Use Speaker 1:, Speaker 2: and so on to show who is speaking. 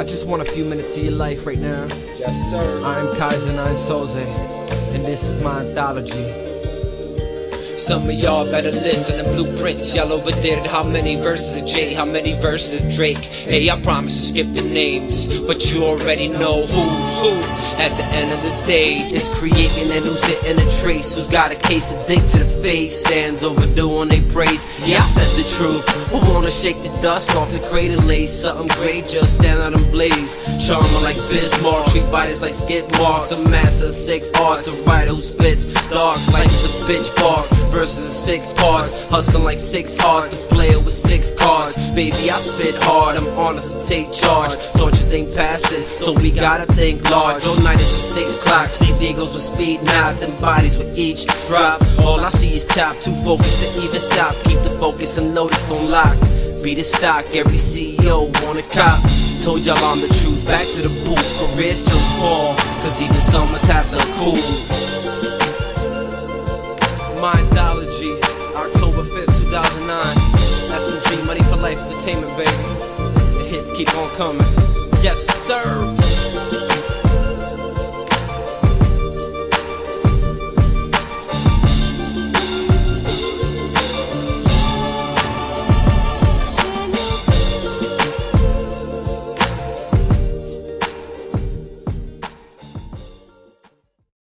Speaker 1: just want a few minutes of your life right now.
Speaker 2: Yes, sir.
Speaker 1: I'm Kaiser 9 Soze, and this is my anthology.
Speaker 2: Some of y'all better listen to blueprints. Y'all overdid it. How many verses of Jay? How many verses of Drake? Hey, I promise to skip the names, but you already know who's who. At the end of the day,
Speaker 1: it's creating and who's hitting a trace. Who's got a case of dick to the face, stands overdue on they praise. Yeah, I said the truth. Who wanna shake the dust off the crate and lay something great? Just stand out and blaze. Charmer like Bismarck, treat biters like skid marks. A master of 6 art, the writer who spits dark like the bitch barks. Verses in 6 parts, hustling like 6 hard. The player with 6 cards. Baby, I spit hard, I'm honored to take charge. Torches ain't passing, so we gotta think large. All night it's a 6 clock. See vehicles with speed nods and bodies with each drop. All I see is top, too focused to even stop. Keep the focus and notice on lock. Be the stock, every CEO want a cop. Told y'all I'm the truth, back to the booth. Careers still fall, cause even summers have to cool. My anthology, October 5th, 2009. SMG, Money for Life Entertainment, baby. The hits keep on coming. Yes, sir.